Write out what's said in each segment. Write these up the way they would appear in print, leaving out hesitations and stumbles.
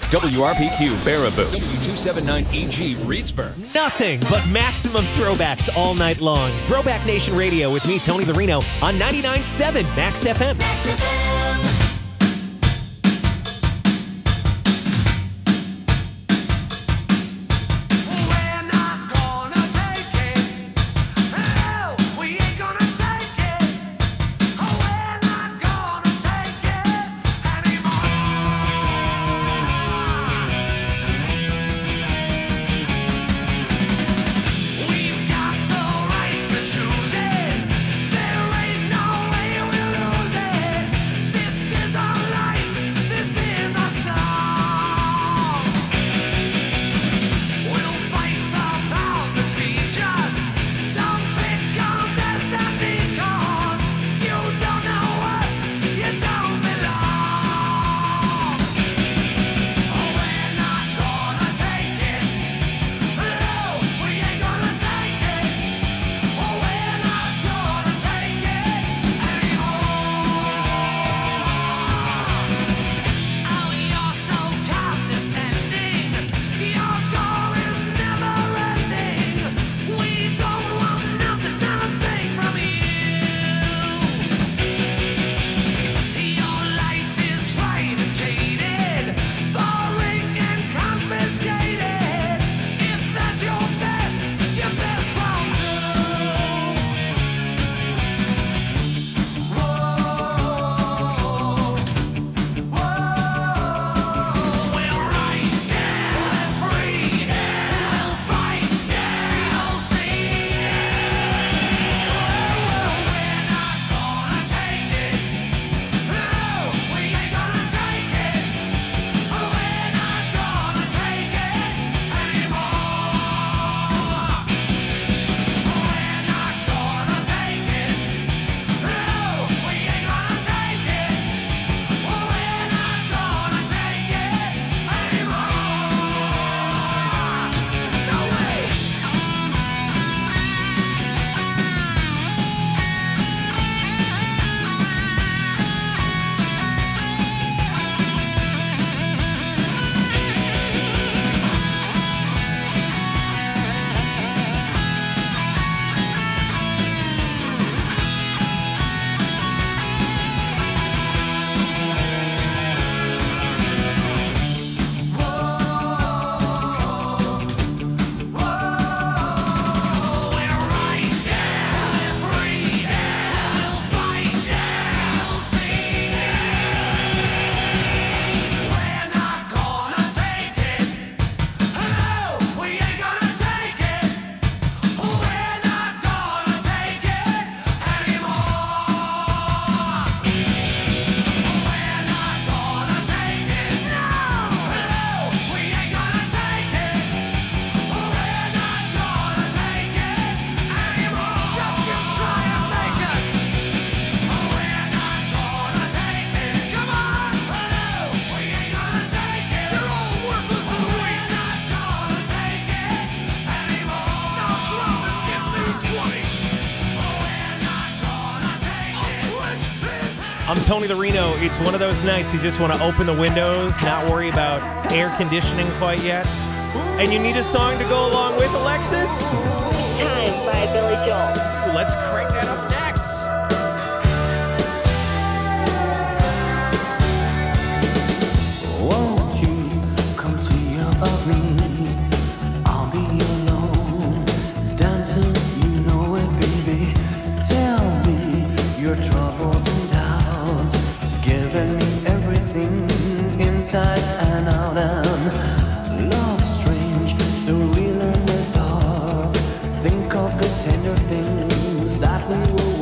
WRPQ Baraboo, W279EG Reedsburg. Nothing but maximum throwbacks all night long. Throwback Nation Radio with me, Tony the Reno, on 99.7 Max FM. Max FM. I'm Tony the Reno. It's one of those nights you just want to open the windows, not worry about air conditioning quite yet. And you need a song to go along with, Alexis? Time by Billy Joel. Let's crank that up next. Won't you come see about me? I'll be alone, dancing, you know it, baby. Tell me your troubles and doubts, giving me everything inside and out. And love strange, surreal in the dark. Think of the tender things that we will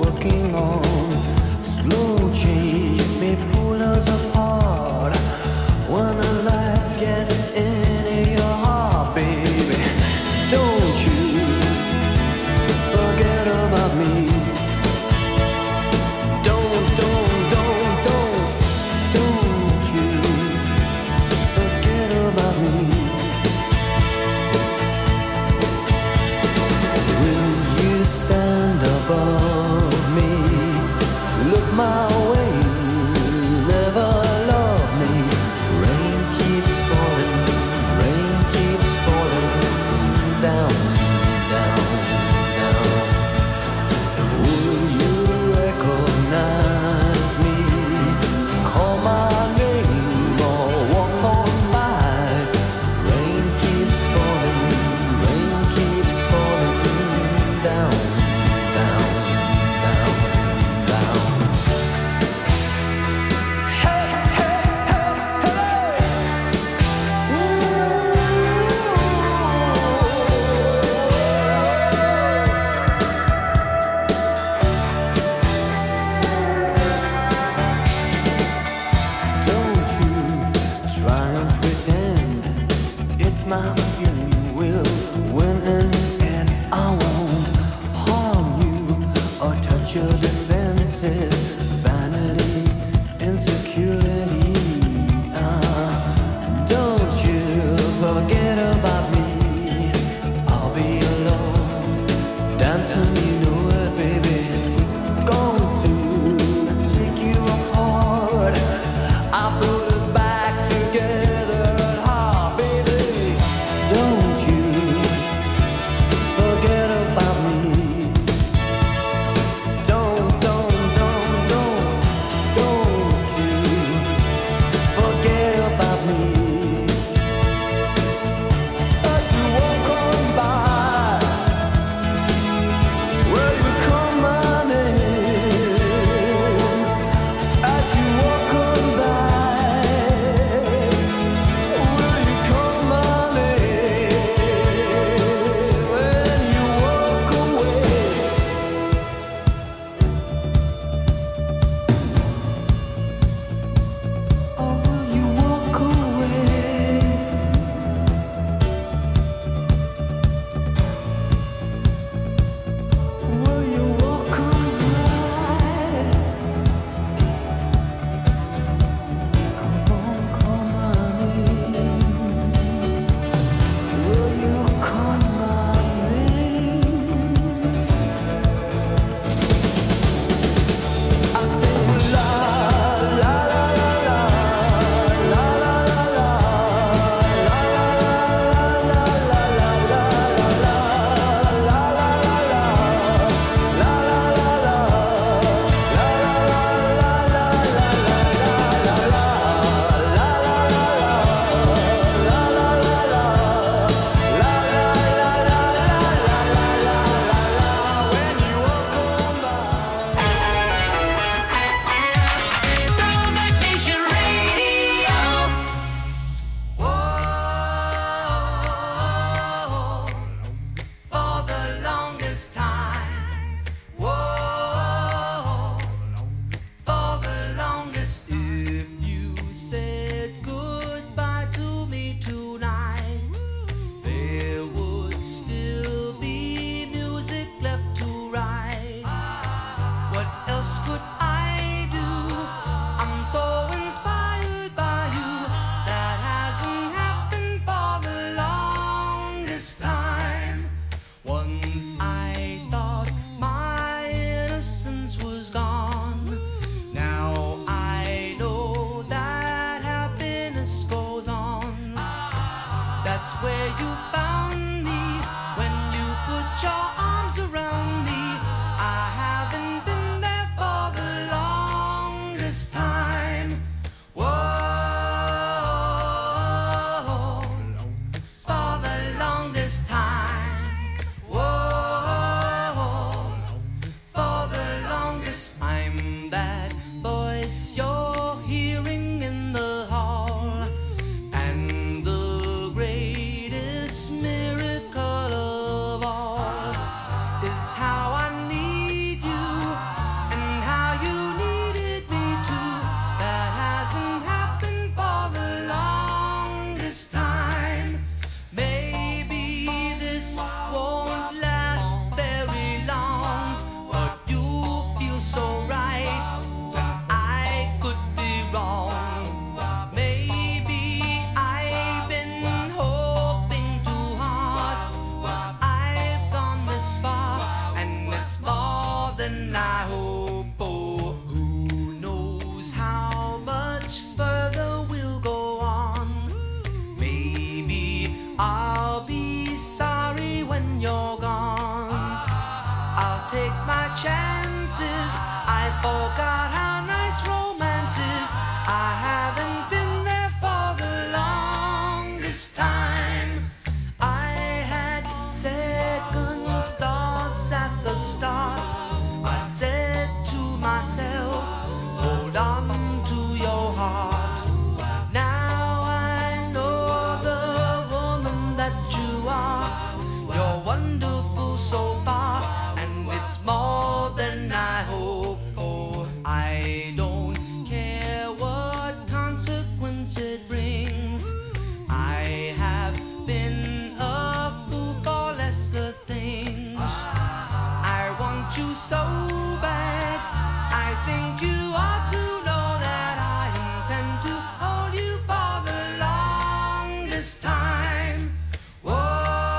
I haven't been there for the longest time. I had second thoughts at the start. I said to myself, hold on to your heart. Now I know the woman that you are. You're wonderful so far, and it's more than I hoped for. I don't care what consequence it brings. I have been a fool for lesser things. I want you so bad. I think you ought to know that I intend to hold you for the longest time. Whoa,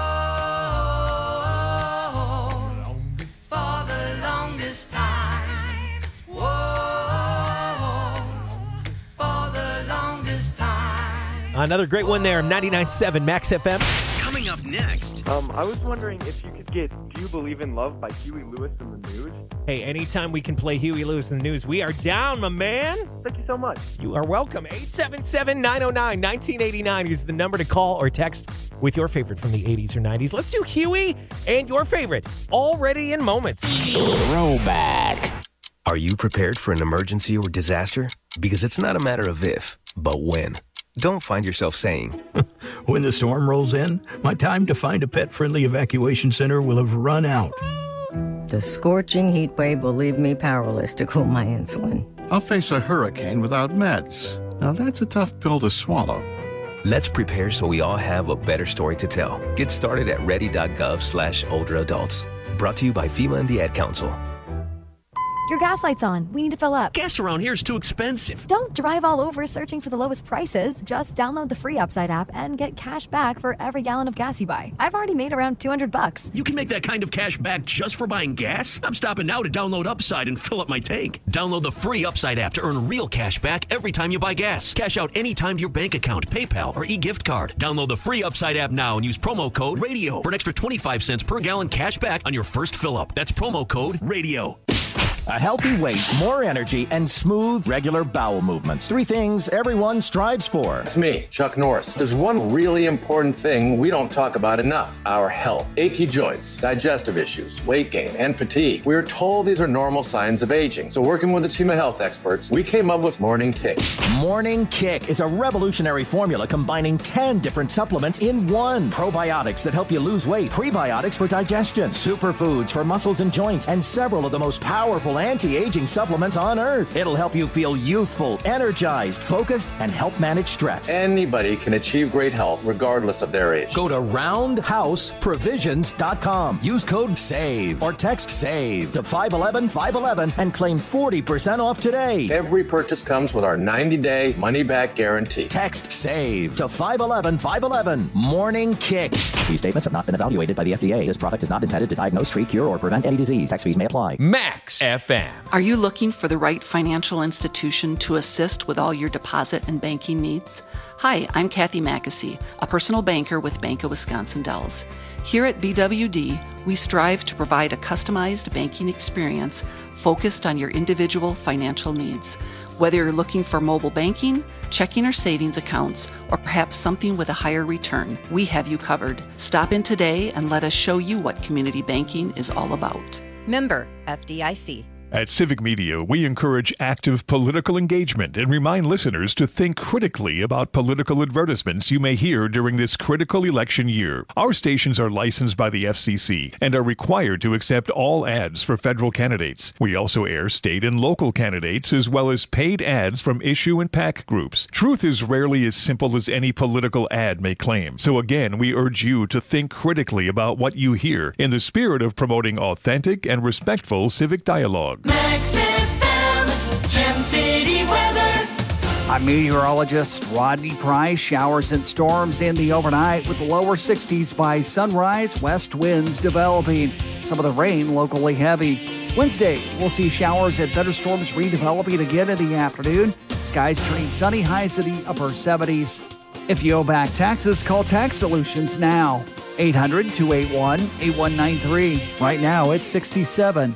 for the longest time. Whoa, for the longest time. Another great one there, 99.7 Max FM. Coming up next. I was wondering if you could get Do You Believe in Love by Huey Lewis in the News? Hey, anytime we can play Huey Lewis in the News, we are down, my man. Thank you so much. You are welcome. 877-909-1989 is the number to call or text with your favorite from the 80s or 90s. Let's do Huey and your favorite, already in moments. Throwback. Are you prepared for an emergency or disaster? Because it's not a matter of if, but when. Don't find yourself saying, when the storm rolls in, my time to find a pet-friendly evacuation center will have run out. The scorching heat wave will leave me powerless to cool my insulin. I'll face a hurricane without meds. Now that's a tough pill to swallow. Let's prepare so we all have a better story to tell. Get started at ready.gov/older adults. Brought to you by FEMA and the Ad Council. Your gas light's on. We need to fill up. Gas around here is too expensive. Don't drive all over searching for the lowest prices. Just download the free Upside app and get cash back for every gallon of gas you buy. I've already made around $200. You can make that kind of cash back just for buying gas? I'm stopping now to download Upside and fill up my tank. Download the free Upside app to earn real cash back every time you buy gas. Cash out anytime to your bank account, PayPal, or e-gift card. Download the free Upside app now and use promo code RADIO for an extra 25 cents per gallon cash back on your first fill up. That's promo code RADIO. A healthy weight, more energy, and smooth, regular bowel movements. 3 things everyone strives for. It's me, Chuck Norris. There's one really important thing we don't talk about enough: our health. Achy joints, digestive issues, weight gain, and fatigue. We're told these are normal signs of aging. So working with a team of health experts, we came up with Morning Kick. Morning Kick is a revolutionary formula combining 10 different supplements in one. Probiotics that help you lose weight, prebiotics for digestion, superfoods for muscles and joints, and several of the most powerful anti-aging supplements on earth. It'll help you feel youthful, energized, focused, and help manage stress. Anybody can achieve great health regardless of their age. Go to roundhouseprovisions.com. Use code SAVE or text SAVE to 511-511 and claim 40% off today. Every purchase comes with our 90-day money-back guarantee. Text SAVE to 511-511. Morning Kick. These statements have not been evaluated by the FDA. This product is not intended to diagnose, treat, cure, or prevent any disease. Tax fees may apply. Max FM. Are you looking for the right financial institution to assist with all your deposit and banking needs? Hi, I'm Kathy Mackesy, a personal banker with Bank of Wisconsin Dells. Here at BWD, we strive to provide a customized banking experience focused on your individual financial needs. Whether you're looking for mobile banking, checking or savings accounts, or perhaps something with a higher return, we have you covered. Stop in today and let us show you what community banking is all about. Member FDIC. At Civic Media, we encourage active political engagement and remind listeners to think critically about political advertisements you may hear during this critical election year. Our stations are licensed by the FCC and are required to accept all ads for federal candidates. We also air state and local candidates as well as paid ads from issue and PAC groups. Truth is rarely as simple as any political ad may claim. So again, we urge you to think critically about what you hear in the spirit of promoting authentic and respectful civic dialogue. Max FM, Gem City weather. I'm meteorologist Rodney Price. Showers and storms in the overnight with the lower 60s by sunrise. West winds developing. Some of the rain locally heavy. Wednesday, we'll see showers and thunderstorms redeveloping again in the afternoon. Skies turning sunny, highs in the upper 70s. If you owe back taxes, call Tax Solutions now. 800-281-8193. Right now, it's 67.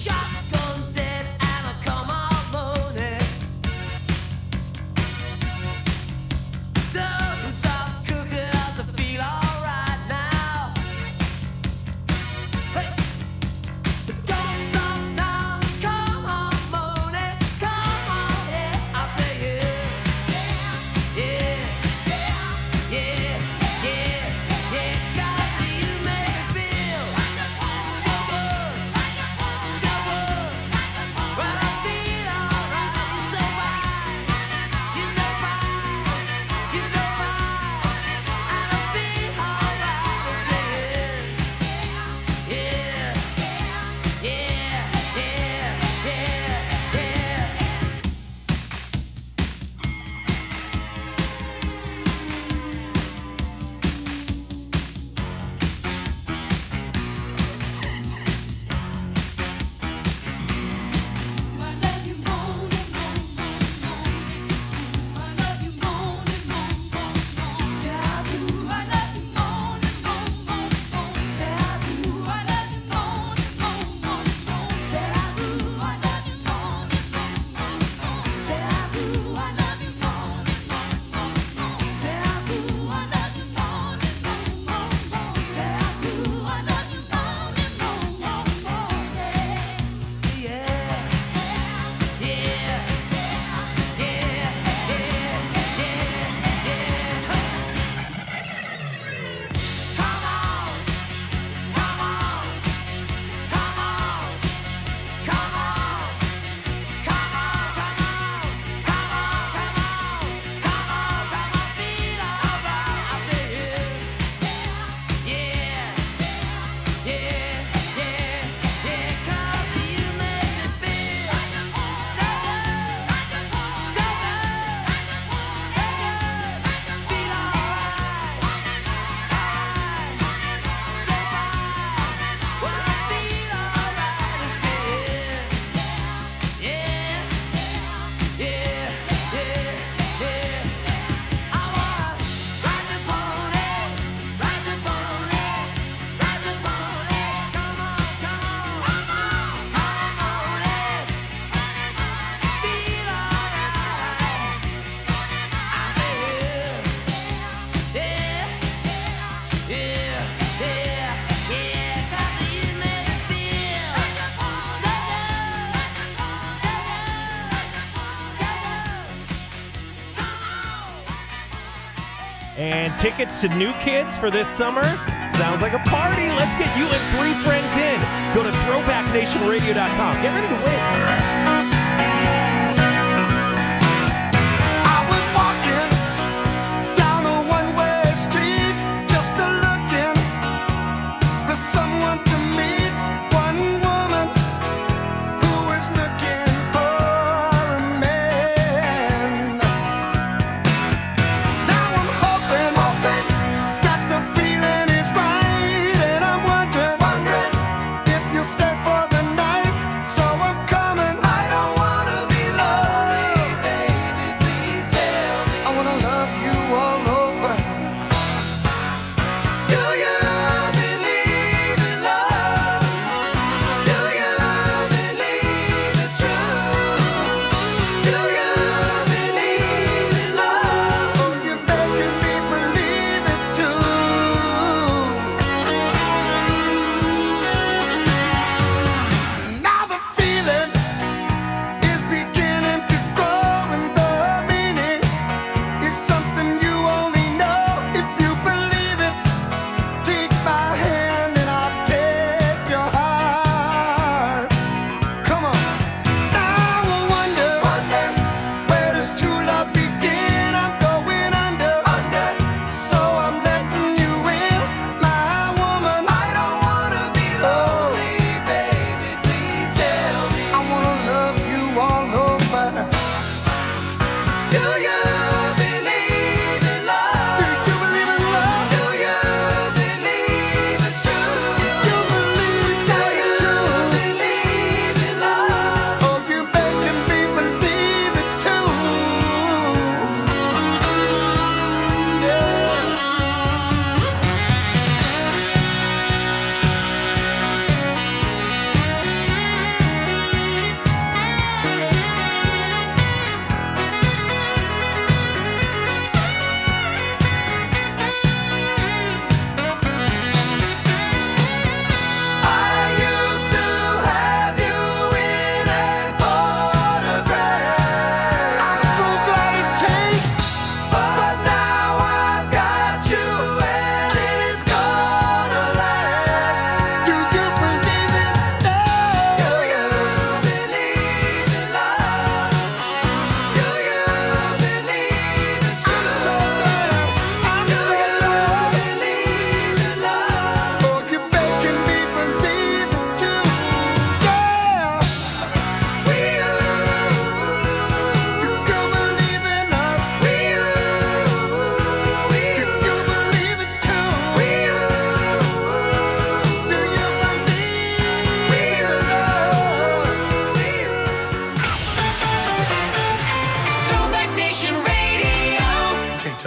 And tickets to New Kids for this summer? Sounds like a party. Let's get you and 3 friends in. Go to throwbacknationradio.com. Get ready to win. Stay for the night, so I'm coming. I don't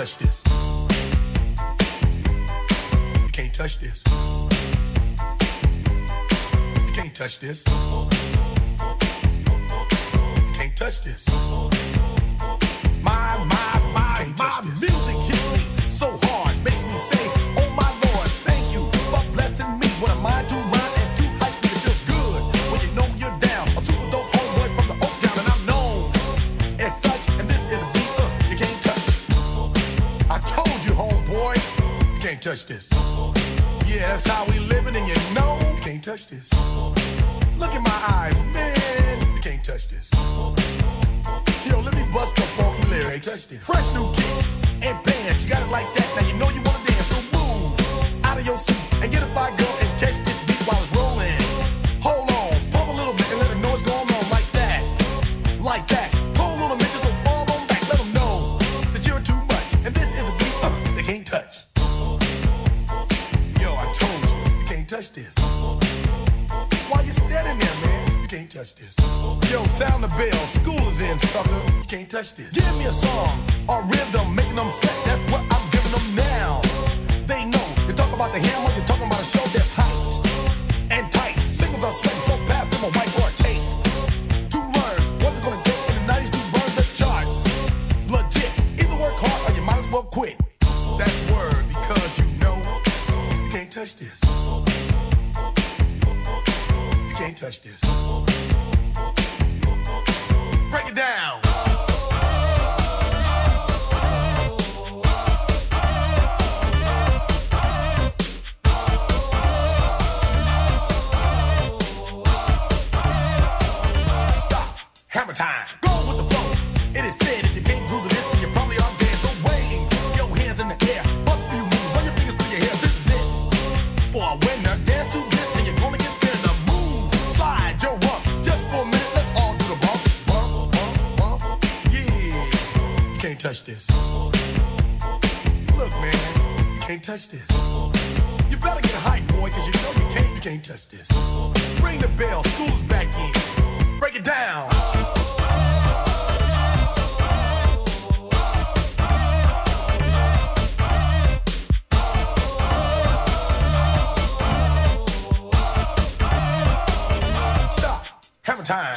touch this. You can't touch this. You can't touch this. You can't touch this. My music hits me so hard, makes me say, oh my Lord, thank you for blessing me. What a mind to rhyme and to hype me. It feels good when you know you're down. A super dope homeboy from the Oak Town, and I'm known as such. And this is a beat you can't touch. I told you, homeboy, you can't touch this. Yeah, that's how we living, and you know you can't touch this. Look in my eyes, man, you can't touch this. Yo, let me bust the funky lyrics. Fresh new kicks and bands, you got it like that. Now you know you wanna dance, so move out of your seat and get a fire girl and catch this beat while it's rolling. Hold on, pump a little bit and let them know what's going on like that. Like that. Hold on a minute, so fall on back. Let them know that you're too much. And this is a beat they can't touch. Yo, I told you, you can't touch this. Why you standing there, man? You can't touch this. Yo, sound the bell, school is in, sucker. You can't touch this. Give me a song or rhythm, making them sweat. That's what I'm giving them now. They know. You talk about the hammer, you're talking about a show that's hyped and tight. Singles are sweating so fast, them a whiteboard tape. To learn what it's gonna take in the 90s to burn the charts. Legit. Either work hard or you might as well quit. That's word, because you know you can't touch this. You can't touch this. Break it down. Stop. Hammer time. Go with the flow. It is said if you can't groove to this, then you probably are dead. So wave your hands in the air. Bust a few moves. Run your fingers through your hair. This is it. For a winner, dance to this, and you're gonna get there. Now move. Slide your rump. Just for a minute, let's all do the bump. Bump, bump, bump. Yeah. You can't touch this. Look, man. You can't touch this. You better get hype, boy, because you know you can't touch this. Ring the bell. School's back in. Break it down. Stop. Hammer time.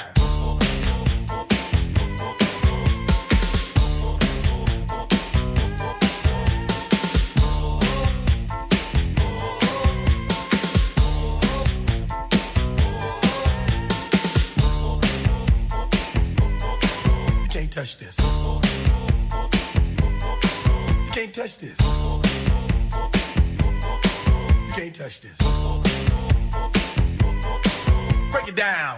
You can't touch this. You can't touch this. You can't touch this. Break it down.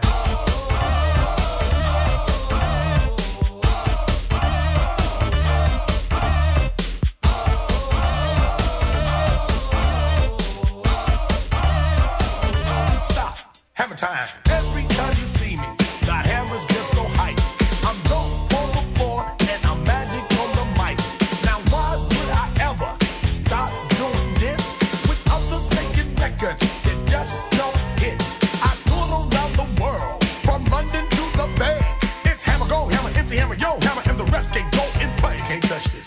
Stop. Hammer time. Every time you see me, the hammer's just so hype. I'm dope on the floor and I'm magic on the mic. Now why would I ever stop doing this with others making records that just don't hit? I tour around the world, from London to the Bay. It's hammer, go hammer, empty hammer, yo hammer, and the rest can go and play. You can't touch this.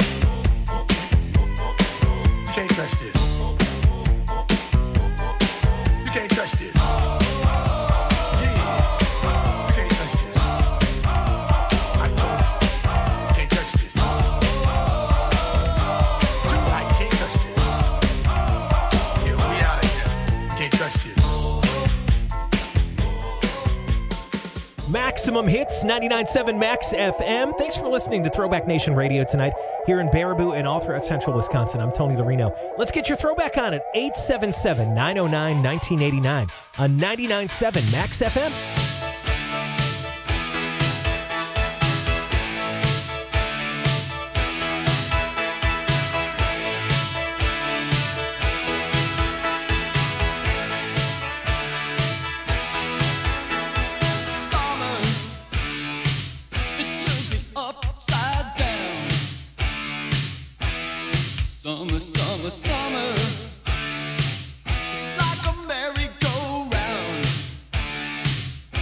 You can't touch this. You can't touch this. Maximum Hits, 99.7 Max FM. Thanks for listening to Throwback Nation Radio tonight here in Baraboo and all throughout central Wisconsin. I'm Tony Lorino. Let's get your throwback on at 877-909-1989 on 99.7 Max FM. Summer, summer, summer. It's like a merry-go-round.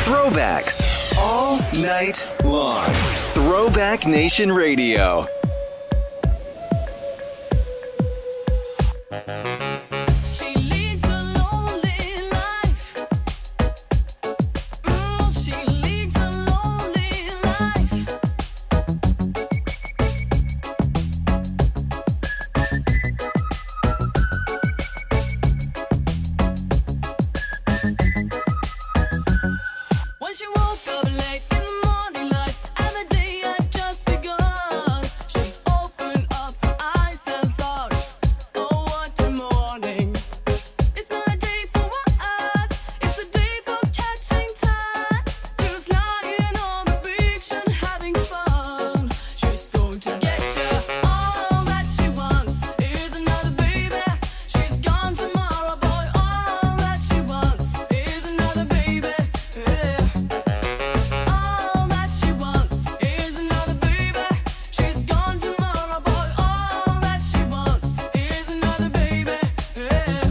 Throwbacks all night long. Throwback Nation Radio. When she woke up late in the morning light, and the day had just begun, she opened up her eyes and thought, oh, what a morning. It's not a day for what, it's a day for catching time. Just lying on the beach and having fun. She's going to get you. All that she wants is another baby. She's gone tomorrow, boy. All that she wants is another baby. Yeah. All that she wants is another baby. She's gone tomorrow, boy. All that she wants is another baby. Yeah.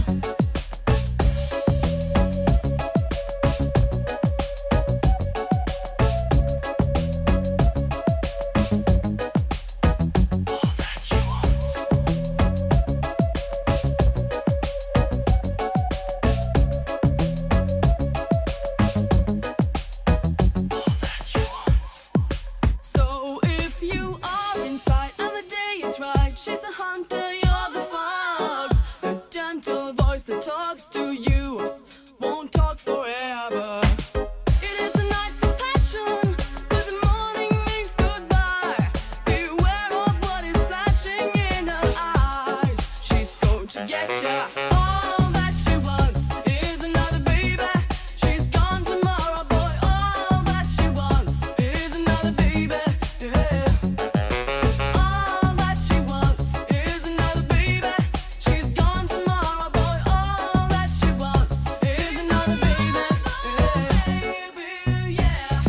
So if you are inside and the day is right, she's the hunter, you're the fox. The gentle voice that talks to you won't talk forever. It is a night for passion, but the morning means goodbye. Beware of what is flashing in her eyes. She's going to get ya. All that she wants is another baby. She's gone tomorrow, boy. All that she wants is another baby. Yeah. All that she wants is another baby. She's gone tomorrow, boy. All that she wants is another baby. Baby, yeah.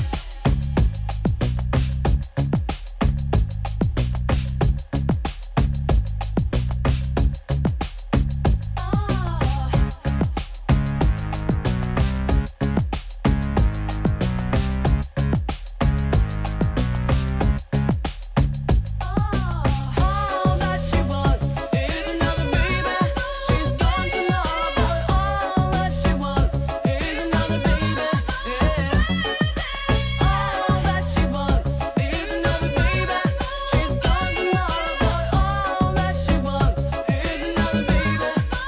All that she wants is another baby. She's gone tomorrow, boy. All that she wants is another baby. Yeah. All that she wants is another baby. She's gone tomorrow, boy. All that she wants is another baby.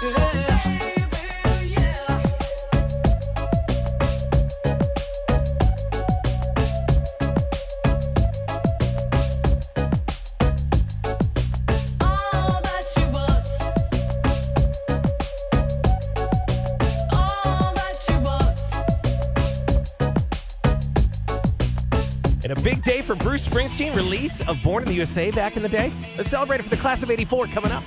Yeah. All that she wants. All that she wants. And a big day for Bruce Springsteen, release of Born in the USA back in the day. Let's celebrate it for the class of 84 coming up.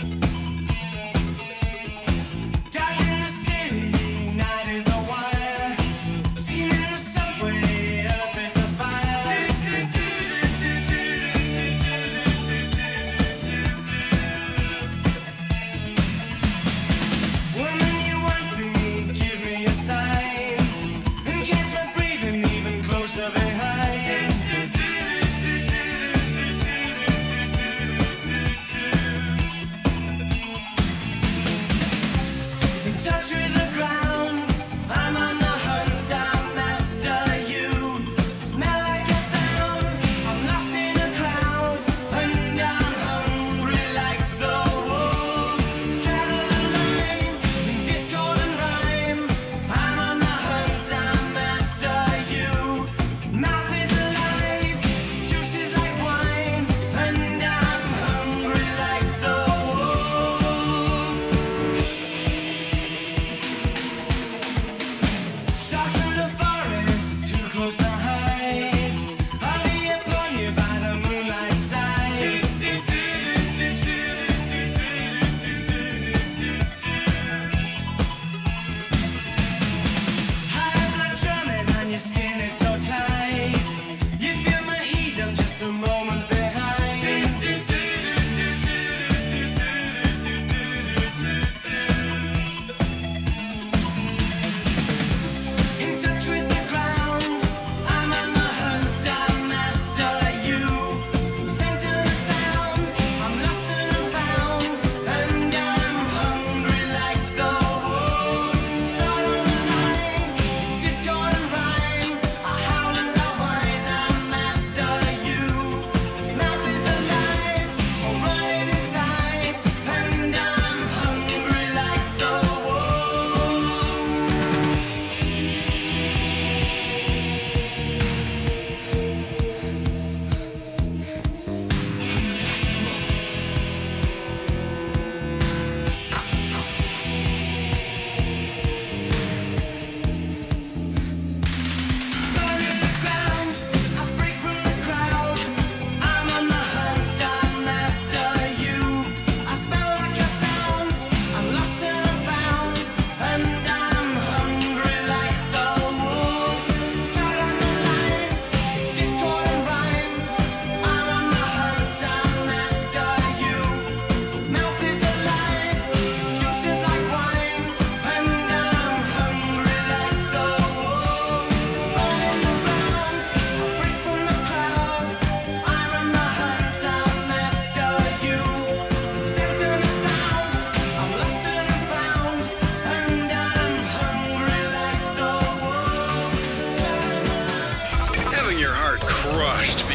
Dark in the city, night is a wire. Steam in the subway, earth is a fire. Woman, you want me, give me a sign. And catch my breathing even closer behind.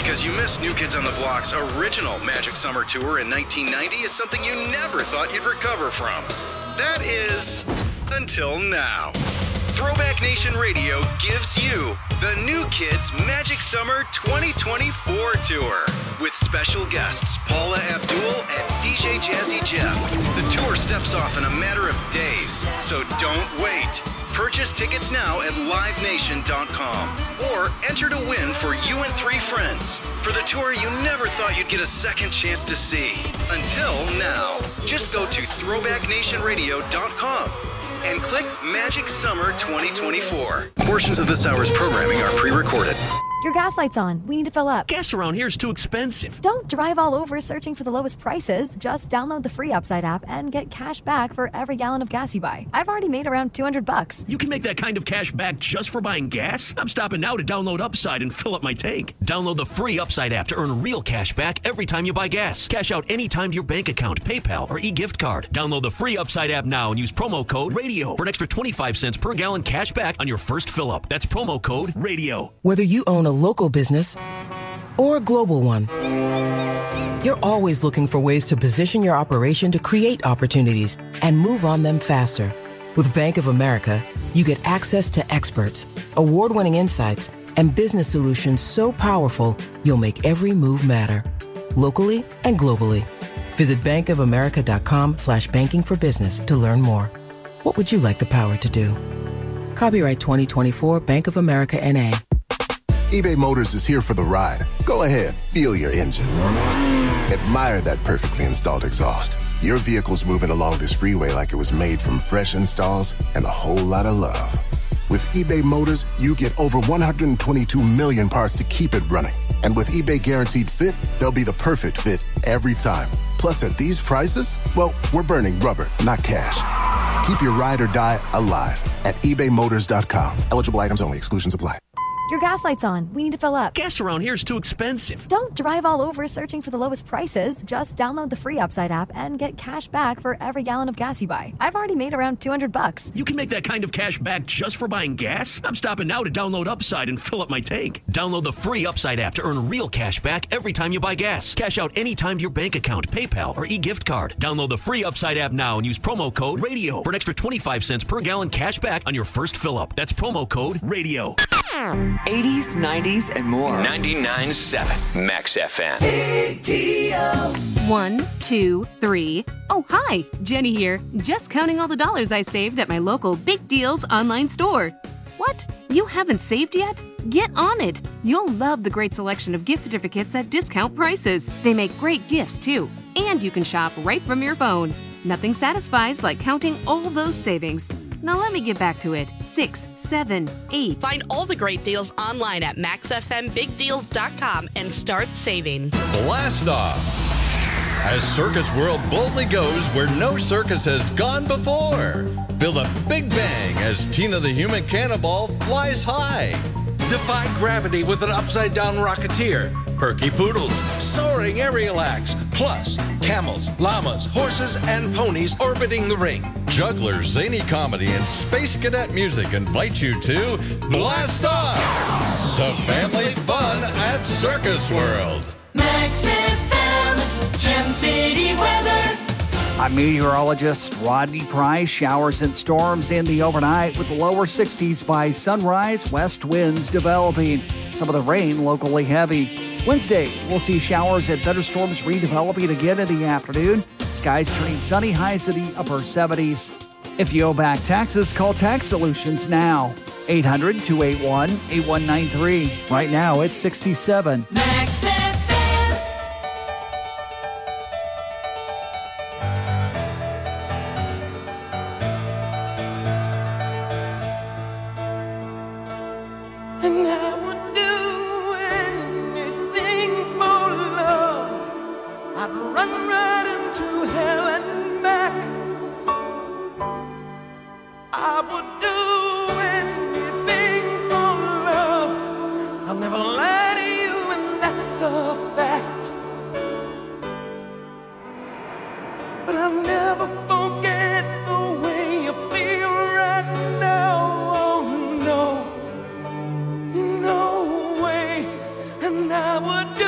Because you missed New Kids on the Block's original Magic Summer Tour in 1990 is something you never thought you'd recover from. That is, until now. Throwback Nation Radio gives you the New Kids Magic Summer 2024 Tour with special guests Paula Abdul and DJ Jazzy Jeff. The tour steps off in a matter of days, so don't wait. Purchase tickets now at livenation.com or enter to win for you and 3 friends for the tour you never thought you'd get a second chance to see. Until now, just go to throwbacknationradio.com and click Magic Summer 2024. Portions of this hour's programming are pre-recorded. Your gas light's on. We need to fill up. Gas around here is too expensive. Don't drive all over searching for the lowest prices. Just download the free Upside app and get cash back for every gallon of gas you buy. I've already made around $200. You can make that kind of cash back just for buying gas? I'm stopping now to download Upside and fill up my tank. Download the free Upside app to earn real cash back every time you buy gas. Cash out anytime to your bank account, PayPal, or e-gift card. Download the free Upside app now and use promo code RADIO for an extra 25 cents per gallon cash back on your first fill up. That's promo code RADIO. Whether you own a local business or a global one, you're always looking for ways to position your operation to create opportunities and move on them faster. With Bank of America, you get access to experts, award-winning insights, and business solutions so powerful, you'll make every move matter, locally and globally. Visit bankofamerica.com/banking for business to learn more. What would you like the power to do? Copyright 2024 Bank of America N.A. eBay Motors is here for the ride. Go ahead, feel your engine. Admire that perfectly installed exhaust. Your vehicle's moving along this freeway like it was made from fresh installs and a whole lot of love. With eBay Motors, you get over 122 million parts to keep it running. And with eBay Guaranteed Fit, they'll be the perfect fit every time. Plus, at these prices, well, we're burning rubber, not cash. Keep your ride or die alive at ebaymotors.com. Eligible items only. Exclusions apply. Your gas light's on. We need to fill up. Gas around here is too expensive. Don't drive all over searching for the lowest prices. Just download the free Upside app and get cash back for every gallon of gas you buy. I've already made around $200. You can make that kind of cash back just for buying gas? I'm stopping now to download Upside and fill up my tank. Download the free Upside app to earn real cash back every time you buy gas. Cash out anytime to your bank account, PayPal, or e-gift card. Download the free Upside app now and use promo code RADIO for an extra 25 cents per gallon cash back on your first fill up. That's promo code RADIO. 80s, 90s, and more. 99.7 Max FM. Big deals. 1, 2, 3. Oh, hi. Jenny here. Just counting all the dollars I saved at my local Big Deals online store. What? You haven't saved yet? Get on it. You'll love the great selection of gift certificates at discount prices. They make great gifts, too. And you can shop right from your phone. Nothing satisfies like counting all those savings. Now let me get back to it. 6, 7, 8. Find all the great deals online at maxfmbigdeals.com and start saving. Blast off! As Circus World boldly goes where no circus has gone before. Feel the big bang as Tina the Human Cannonball flies high. Defy gravity with an upside-down rocketeer. Perky poodles, soaring aerial acts, plus camels, llamas, horses, and ponies orbiting the ring. Jugglers, zany comedy, and space cadet music invite you to Blast Off! To family fun at Circus World. Max FM, Gem City weather. I'm meteorologist Rodney Price. Showers and storms in the overnight with the lower 60s by sunrise. West winds developing. Some of the rain locally heavy. Wednesday, we'll see showers and thunderstorms redeveloping again in the afternoon. Skies turning sunny, highs in the upper 70s. If you owe back taxes, call Tax Solutions now. 800-281-8193. Right now, it's 67. Max FM. And I would do anything for love. I'd run right into hell and back. I would do anything for love. I'll never lie to you, and that's a fact. But I'll never forget the way you feel right now. Oh no. No way, and I would do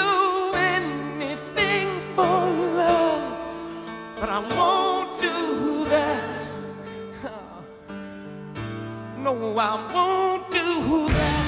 that.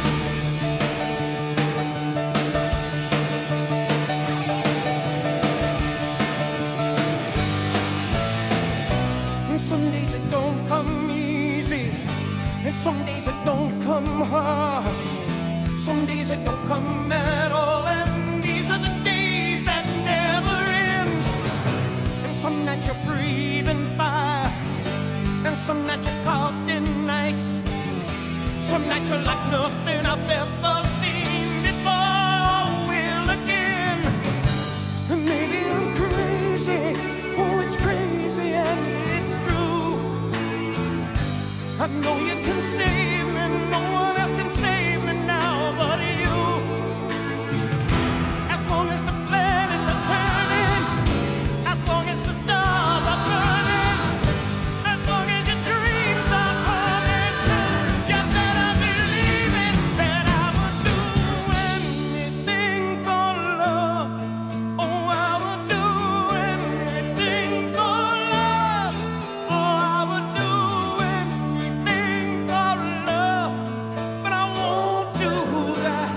And some days it don't come easy, and some days it don't come hard. Some days it don't come at all, and these are the days that never end. And some nights you're breathing fire, and some nights you're caught in ice. Some nights you're like nothing I've ever seen before. Will again, and maybe I'm crazy. Oh, it's crazy and it's true. I know you can save me, no one else can save me now but you. As long as the planets are turning, as long as the stars are burning, as long as your dreams are coming true, you better believe it, that I would do anything for love. Oh, I would do anything for love. Oh, I would do anything for love. But I won't do that.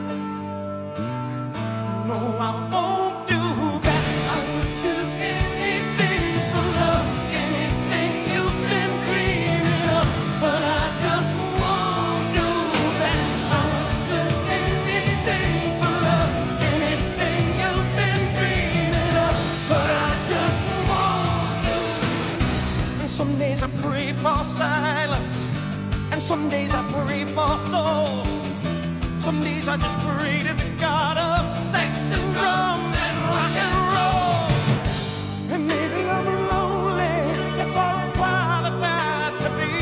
No, I won't do that. I would do anything for love, anything you've been dreaming of. But I just won't do that. I would do anything for love, anything you've been dreaming of. But I just won't do it. And some days I pray for silence, and some days I pray for soul. Some days I just pray to the God of sex and drums and rock and roll. And maybe I'm lonely, that's all I'm qualified to be.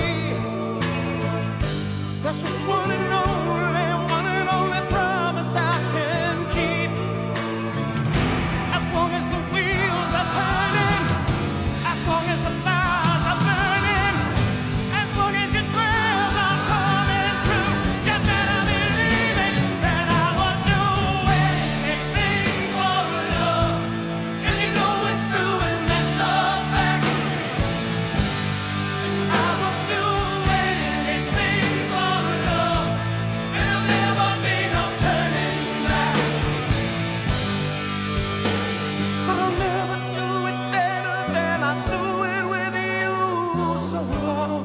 That's just one and only promise I can keep. As long as the wheels are turning, as long as the fires are burning, as long as your prayers are coming true, you better believe it, that I would do anything for love. And you know it's true, and that's a fact. I would do anything for love. There'll never be no turning back. But I'll never do it better than I do it with you. So long,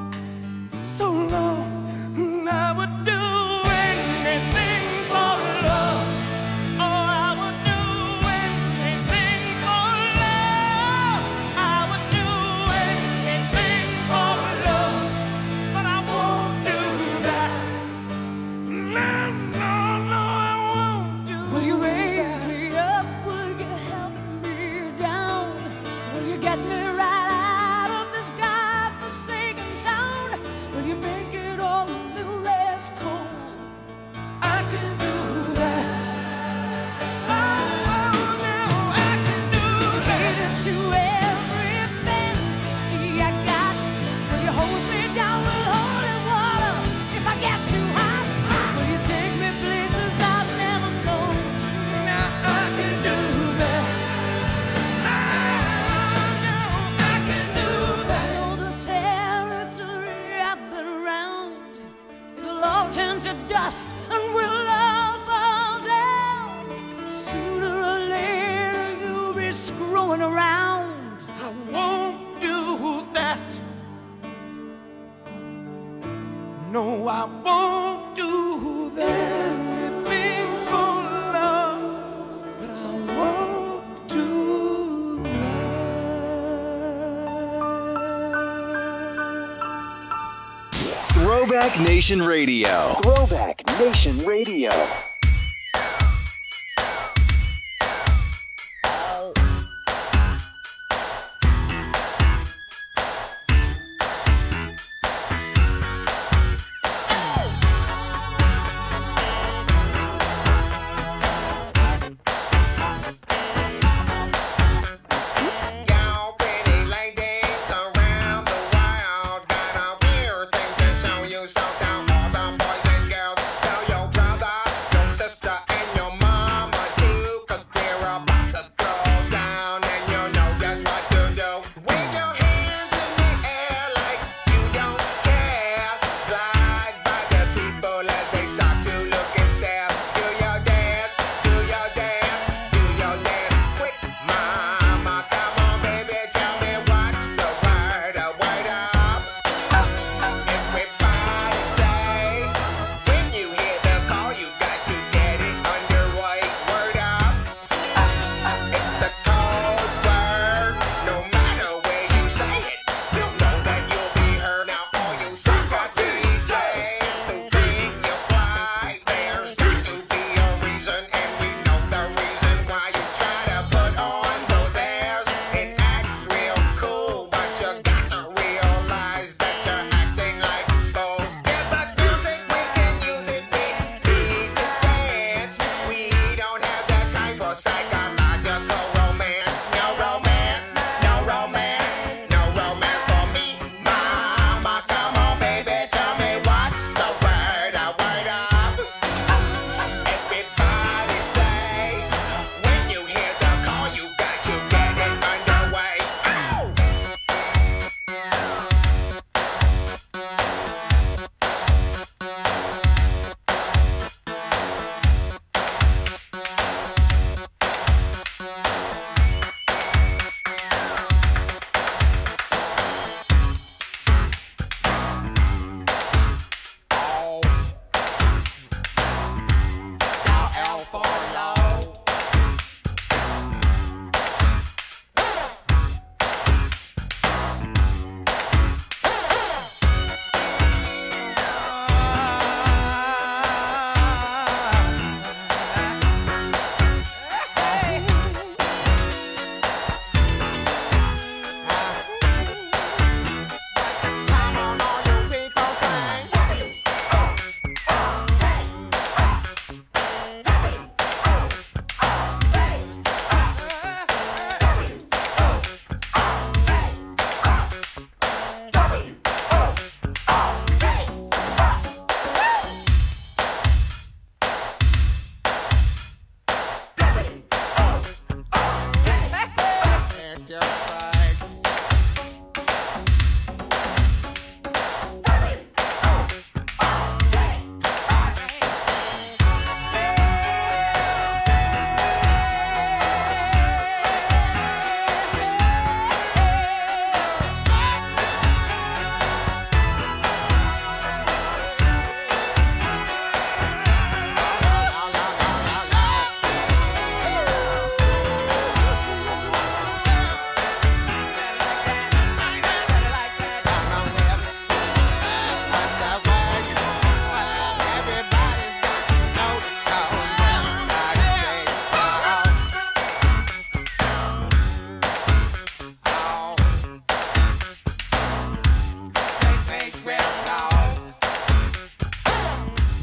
and I would do anything for love. Oh, I would do anything for love. I would do anything for love, but I won't do that. No, I won't do. Will you raise me up? Will you help me down? Will you get me right out of this godforsaken town? Will you make it all a little less cold? I can do that. Oh, no, I can do that. Cater to every fantasy I got. Will you hold me down with holy water if I get too hot? Will you take me places I've never known? Now I can do that. No, I can do that. I know the territory I've been around. It'll all turn to dust and we'll all fall down. Sooner or later you'll be screwing around. I won't do that. No, I won't do that. Anything for love, but I won't do Throwback Nation Radio. Throwback Nation Radio. Y'all pretty ladies around the world got a weird thing to show you, so tell all the boys and girls, tell your brother, your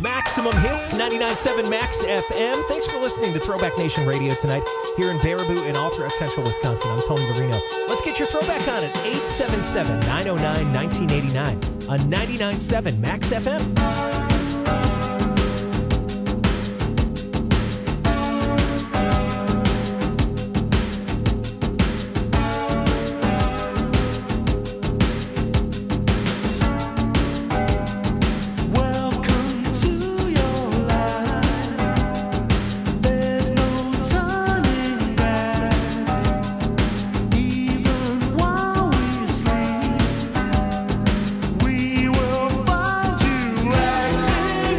Maximum Hits, 99.7 Max FM. Thanks for listening to Throwback Nation Radio tonight here in Baraboo and all throughout central Wisconsin. I'm Tony Marino. Let's get your throwback on at 877-909-1989 on 99.7 Max FM. We will find you acting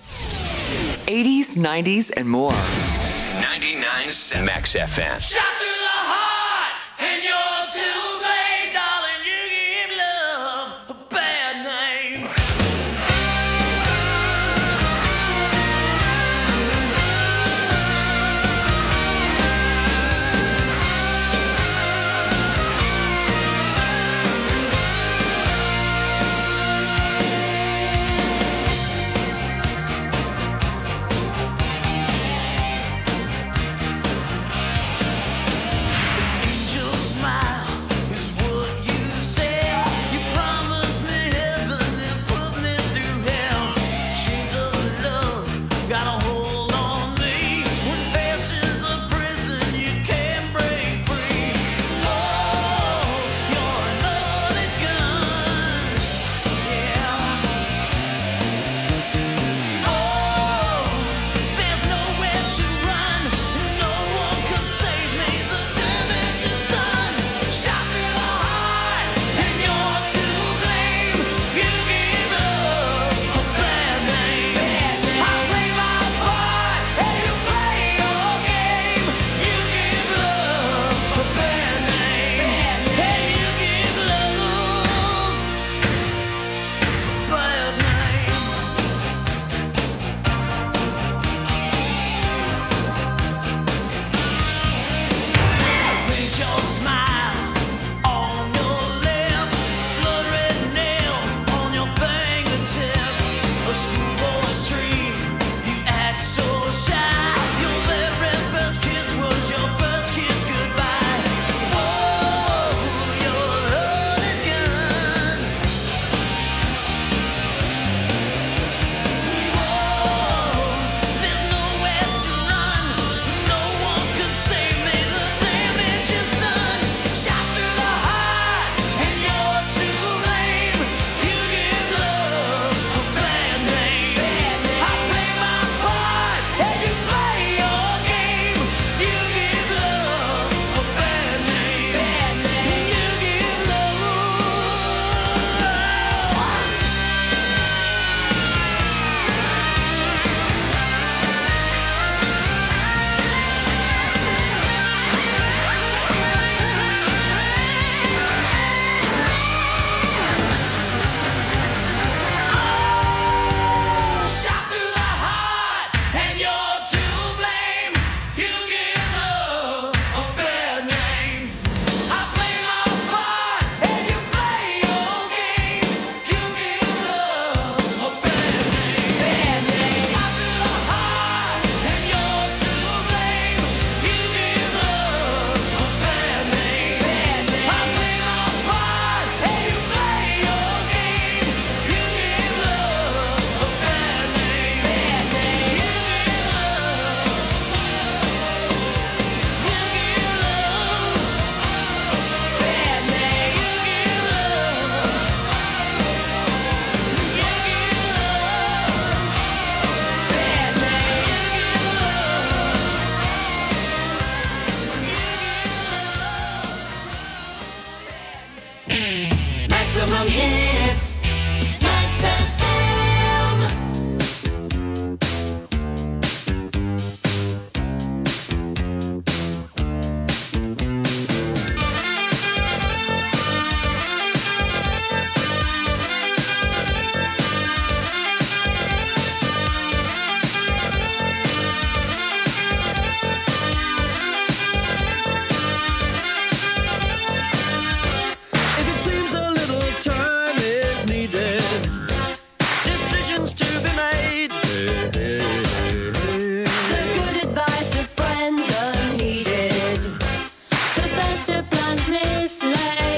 '80s, '90s, and more. 99.7 Max FM.